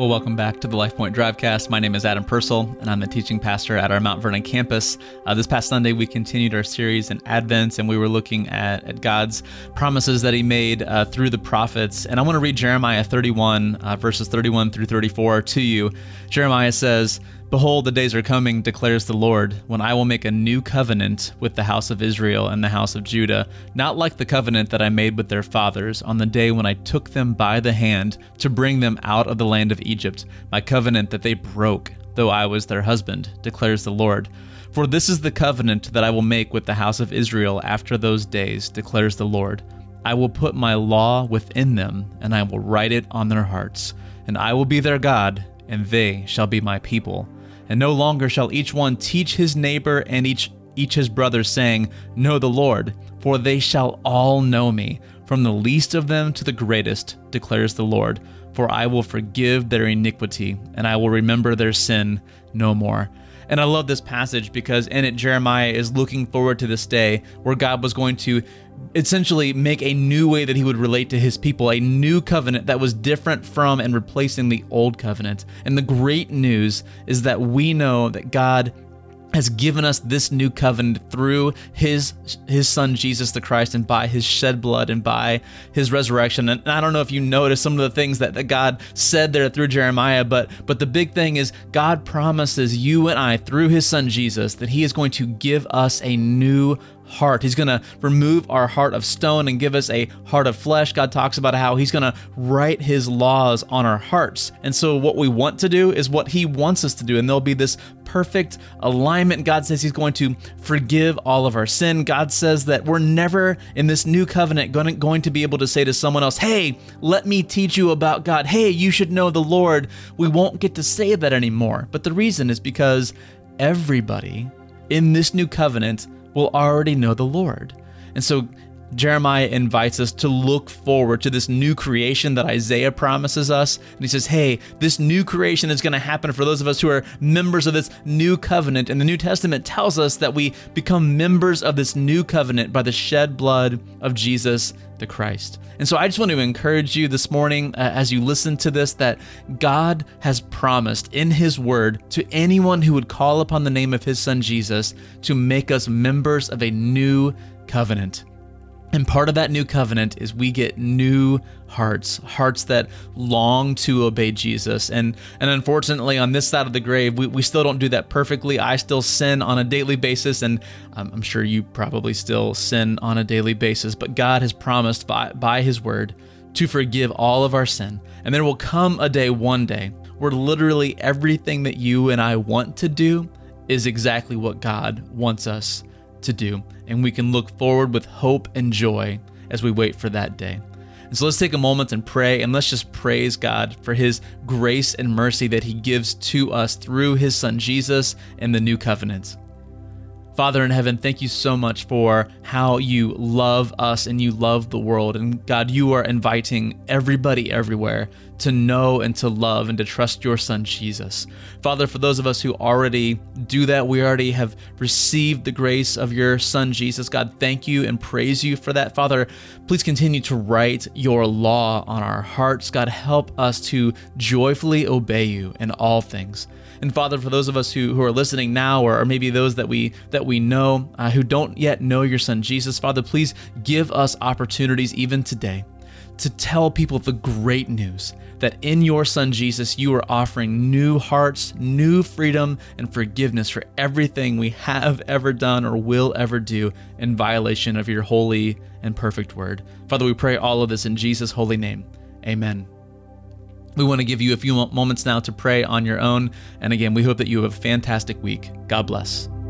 Well, welcome back to the LifePoint Drivecast. My name is Adam Purcell, and I'm the teaching pastor at our Mount Vernon campus. This past Sunday, we continued our series in Advent, and we were looking at God's promises that he made through the prophets. And I want to read Jeremiah 31, verses 31 through 34 to you. Jeremiah says, "Behold, the days are coming, declares the Lord, when I will make a new covenant with the house of Israel and the house of Judah, not like the covenant that I made with their fathers on the day when I took them by the hand to bring them out of the land of Egypt, my covenant that they broke, though I was their husband, declares the Lord. For this is the covenant that I will make with the house of Israel after those days, declares the Lord. I will put my law within them, and I will write it on their hearts, and I will be their God, and they shall be my people. And no longer shall each one teach his neighbor and each his brother, saying, Know the Lord, for they shall all know me, from the least of them to the greatest, declares the Lord. For I will forgive their iniquity, and I will remember their sin no more." And I love this passage because in it, Jeremiah is looking forward to this day where God was going to essentially make a new way that he would relate to his people, a new covenant that was different from and replacing the old covenant. And the great news is that we know that God has given us this new covenant through his son, Jesus the Christ, and by his shed blood and by his resurrection. And I don't know if you noticed some of the things that God said there through Jeremiah, but the big thing is God promises you and I through his son, Jesus, that he is going to give us a new heart. He's going to remove our heart of stone and give us a heart of flesh. God talks about how he's going to write his laws on our hearts. And so what we want to do is what he wants us to do. And there'll be this perfect alignment. God says he's going to forgive all of our sin. God says that we're never in this new covenant going to be able to say to someone else, hey, let me teach you about God. Hey, you should know the Lord. We won't get to say that anymore. But the reason is because everybody in this new covenant will already know the Lord. And so Jeremiah invites us to look forward to this new creation that Isaiah promises us. And he says, hey, this new creation is going to happen for those of us who are members of this new covenant. And the New Testament tells us that we become members of this new covenant by the shed blood of Jesus the Christ. And so I just want to encourage you this morning as you listen to this, that God has promised in his word to anyone who would call upon the name of his son Jesus to make us members of a new covenant. And part of that new covenant is we get new hearts that long to obey Jesus. And unfortunately, on this side of the grave, we still don't do that perfectly. I still sin on a daily basis, and I'm sure you probably still sin on a daily basis. But God has promised by his word to forgive all of our sin. And there will come a day, one day, where literally everything that you and I want to do is exactly what God wants us to do. And we can look forward with hope and joy as we wait for that day. And so let's take a moment and pray, and let's just praise God for his grace and mercy that he gives to us through his son Jesus and the new covenant. Father in heaven, thank you so much for how you love us and you love the world. And God, you are inviting everybody everywhere to know and to love and to trust your son, Jesus. Father, for those of us who already do that, we already have received the grace of your son, Jesus. God, thank you and praise you for that. Father, please continue to write your law on our hearts. God, help us to joyfully obey you in all things. And Father, for those of us who are listening now, or maybe those that we know who don't yet know your son Jesus, Father, please give us opportunities even today to tell people the great news that in your son Jesus, you are offering new hearts, new freedom, and forgiveness for everything we have ever done or will ever do in violation of your holy and perfect word. Father, we pray all of this in Jesus' holy name. Amen. We want to give you a few moments now to pray on your own. And again, we hope that you have a fantastic week. God bless.